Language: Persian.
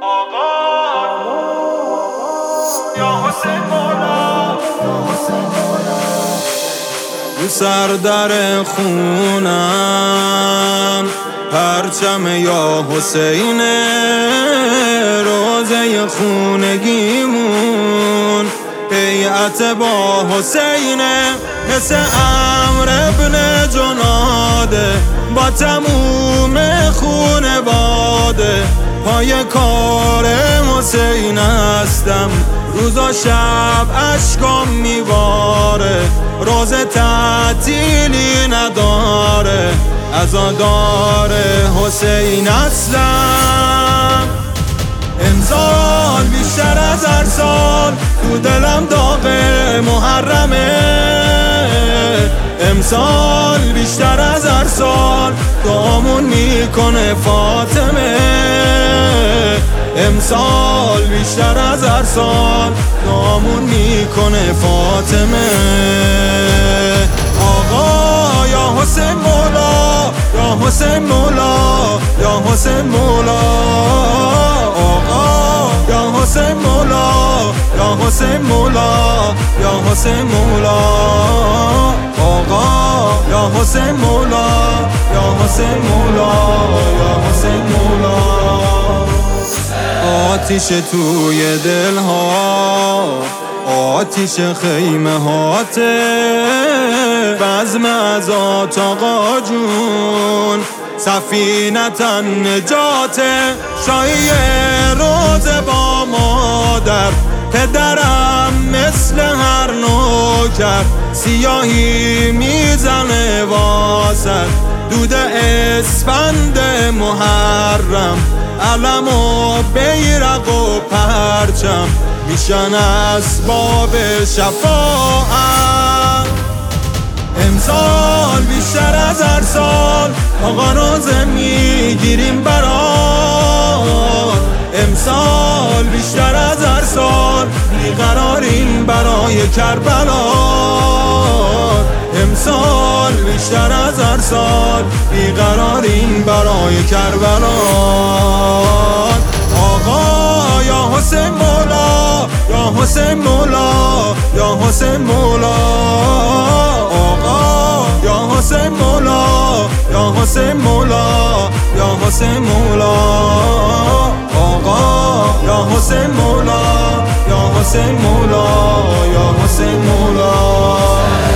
رو سر در خونم پرچم یا حسین، روزه خونگیمون بیعت با حسینه، مثل عمرو ابن جناده با تموم خونواده. پای کار حسین هستم، روز و شب اشکام میباره، روزه تعطیلی نداره، عزادار حسین اصلم. امسال بیشتر از هر سال تو دلم داغ محرمه، امسال بیشتر از هر سال دعامون میکنه فاطمه، امسال بیشتر از هر سال دعامون میکنه فاطمه. آقا یا حسین مولا، یا حسین مولا، یا حسین مولا، آقا یا حسین مولا، یا حسین مولا، یا حسین مولا، آقا یا حسین مولا، یا حسین مولا، یا حسین مولا. آتیش توی دلها، آتیش خیمه هاته، بزم ازات آقا جون، سفینتن نجاته. شایی روزه با مادر، پدرم مثل هر نوکر، سیاهی میزنه واسه دود اسفند محرم، علم و بیرق و پرچم میشن اسباب شفاعت. امسال بیشتر از هر سال آقا روزه میگیریم برات، امسال بیشتر از هر سال بیقراریم برای کربلا، امسال بیشتر از هر سال بیقراریم برای کربلا. آقا یا حسین مولا، یا حسین مولا، یا حسین مولا، آقا یا حسین مولا، یا حسین مولا، یا حسین مولا، آقا یا حسین مولا، یا حسین مولا، یا حسین مولا.